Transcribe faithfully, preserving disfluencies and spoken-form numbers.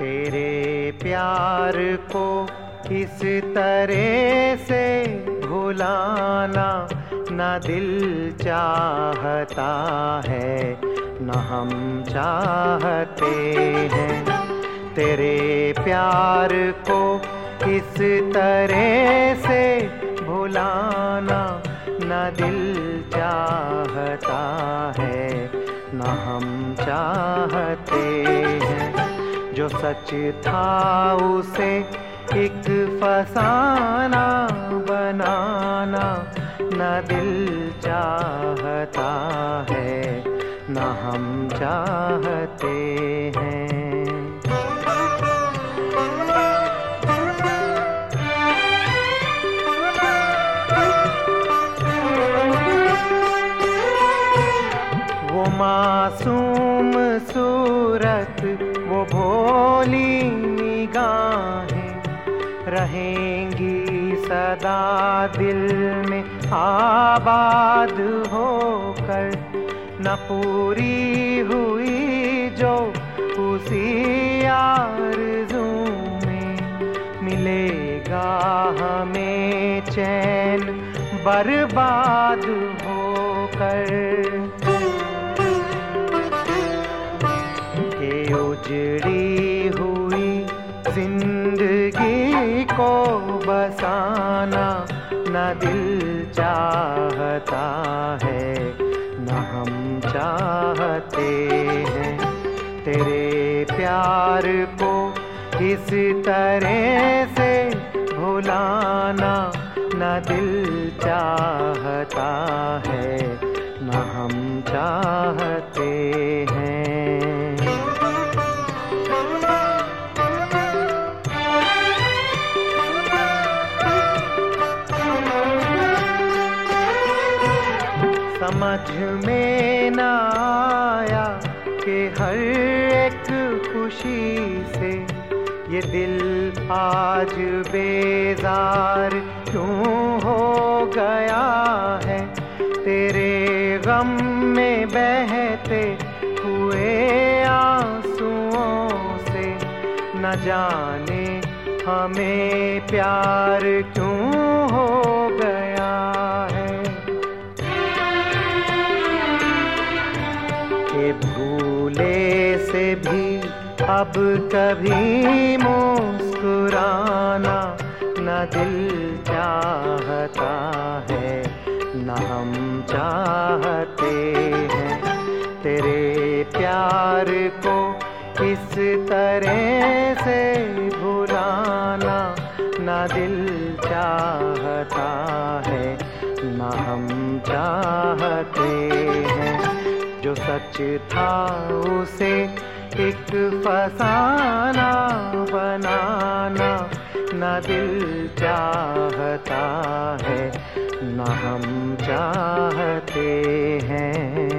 तेरे प्यार को इस तरह से भुलाना न दिल चाहता है न हम चाहते हैं। तेरे प्यार को इस तरह से भुलाना न दिल चाहता है न हम चाहते हैं। जो सच था उसे एक फसाना बनाना न दिल चाहता है न हम चाहते हैं। वो मासूम सूरत, वो भोली निगाहें रहेंगी सदा दिल में आबाद होकर। न पूरी हुई जो उसी आरज़ू में मिलेगा हमें चैन बर्बाद होकर। के उजड़ी हुई जिंदगी को बसाना न दिल चाहता है न हम चाहते हैं। तेरे प्यार को इस तरह से भुलाना न दिल चाहता है न हम चाहते हैं। समझ में न आया कि हर एक खुशी से ये दिल आज बेजार क्यों हो गया है। तेरे गम में बहते हुए आंसुओं से न जाने हमें प्यार क्यों हो गया है। के भूले से भी अब कभी मुस्कुराना न दिल चाहता है न हम चाहते हैं। तेरे प्यार को इस तरह से भुलाना न दिल चाहता है न हम चाहते हैं। जो सच था उसे एक फसाना बनाना न दिल चाहता है न हम चाहते हैं।